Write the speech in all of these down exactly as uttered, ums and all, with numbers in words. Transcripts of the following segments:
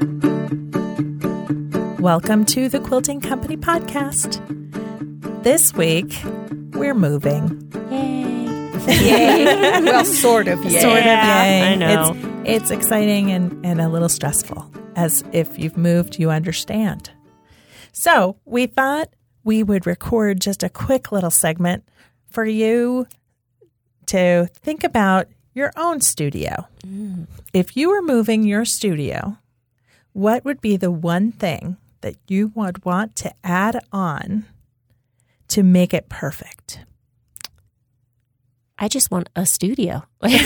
Welcome to the Quilting Company podcast. This week, we're moving. Yay. Yay. Well, sort of yay. Sort of yay. I know. It's, it's exciting and, and a little stressful. As if you've moved, you understand. So we thought we would record just a quick little segment for you to think about your own studio. Mm. If you were moving your studio, what would be the one thing that you would want to add on to make it perfect? I just want a studio.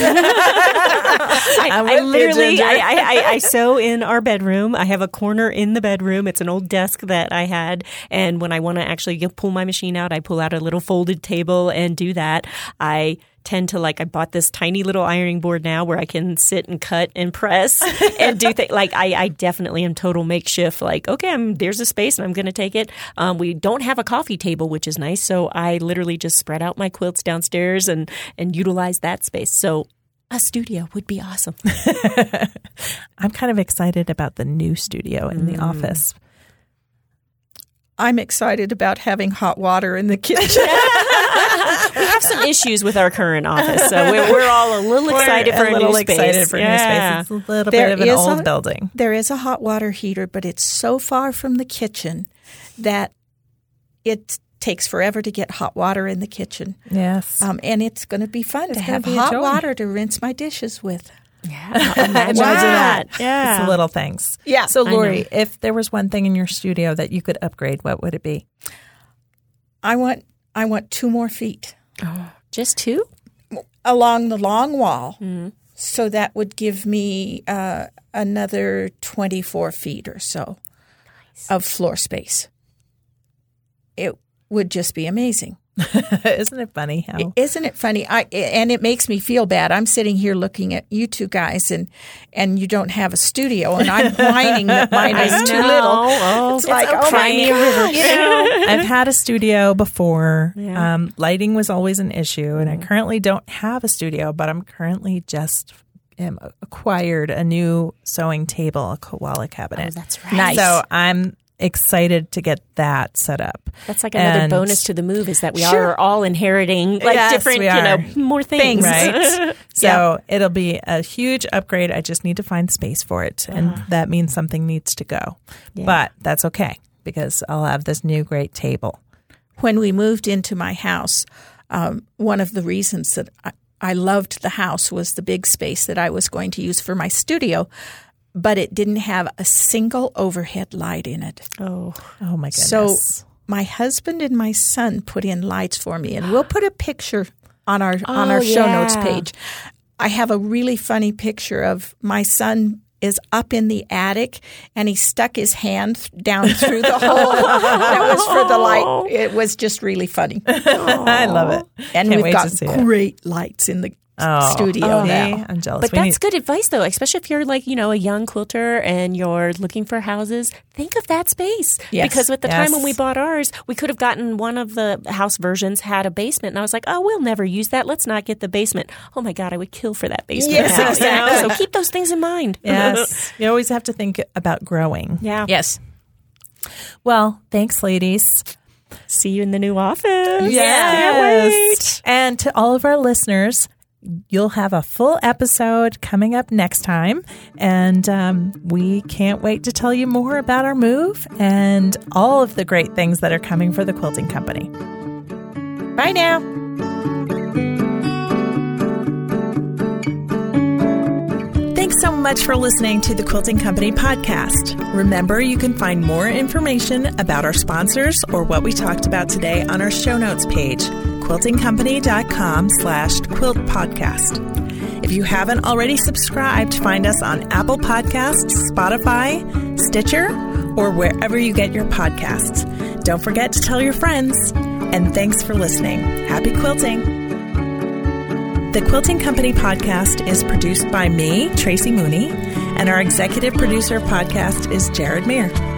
I, I literally, I, I, I sew in our bedroom. I have a corner in the bedroom. It's an old desk that I had. And when I want to actually pull my machine out, I pull out a little folded table and do that. I tend to like, I bought this tiny little ironing board now where I can sit and cut and press and do things. Like I, I definitely am total makeshift. Like, okay, I'm, there's a space and I'm going to take it. Um, we don't have a coffee table, which is nice. So I literally just spread out my quilts downstairs and, and utilize that space. So a studio would be awesome. I'm kind of excited about the new studio in mm. the office. I'm excited about having hot water in the kitchen. We have some issues with our current office, so we're, we're all a little excited we're for a, a little new space. excited for yeah. new space. It's a little there bit of an old a, building. There is a hot water heater, but it's so far from the kitchen that it takes forever to get hot water in the kitchen. Yes. Um, and it's going to be fun it's to have hot water to rinse my dishes with. Yeah. Imagine wow. that. Yeah. It's the little things. Yeah. So, Lori, if there was one thing in your studio that you could upgrade, what would it be? I want I want two more feet. Oh, just two? Along the long wall. Mm-hmm. So that would give me uh, another twenty-four feet or so nice. Of floor space. It would just be amazing. Isn't it funny how? Isn't it funny? I and it makes me feel bad. I'm sitting here looking at you two guys, and and you don't have a studio, and I'm whining that mine is too little. Oh, it's, it's like, okay. oh my God, you know. I've had a studio before. Yeah. Um, lighting was always an issue, and I currently don't have a studio, but I'm currently just um, acquired a new sewing table, a koala cabinet. Oh, that's right. Nice. So I'm excited to get that set up. That's like another and bonus to the move is that we sure. are all inheriting like yes, different, you know, more things. Right? So yeah. It'll be a huge upgrade. I just need to find space for it. And uh, that means something needs to go. Yeah. But that's okay because I'll have this new great table. When we moved into my house, um, one of the reasons that I, I loved the house was the big space that I was going to use for my studio. But it didn't have a single overhead light in it. Oh, oh my goodness. So my husband and my son put in lights for me, and we'll put a picture on our oh, on our show yeah. notes page. I have a really funny picture of my son is up in the attic, and he stuck his hand down through the hole that was for the light. It was just really funny. I love it. And Can't we've got great it. lights in the Oh, studio oh, now. I'm jealous. But we that's need- good advice, though, especially if you're like, you know, a young quilter and you're looking for houses. Think of that space. Yes. Because at the yes. time when we bought ours, we could have gotten one of the house versions had a basement. And I was like, oh, we'll never use that. Let's not get the basement. Oh, my God, I would kill for that basement. Yes, now, exactly. you know? So keep those things in mind. Yes. You always have to think about growing. Yeah. Yes. Well, thanks, ladies. See you in the new office. Yes. Can't wait. And to all of our listeners, you'll have a full episode coming up next time. And um, we can't wait to tell you more about our move and all of the great things that are coming for the Quilting Company. Bye now. Thanks so much for listening to the Quilting Company podcast. Remember, you can find more information about our sponsors or what we talked about today on our show notes page, quiltingcompany.com slash quilt podcast. If you haven't already subscribed, find us on Apple Podcasts, Spotify, Stitcher, or wherever you get your podcasts. Don't forget to tell your friends. And thanks for listening. Happy quilting. The Quilting Company podcast is produced by me, Tracy Mooney, and our executive producer of podcast is Jared Meir.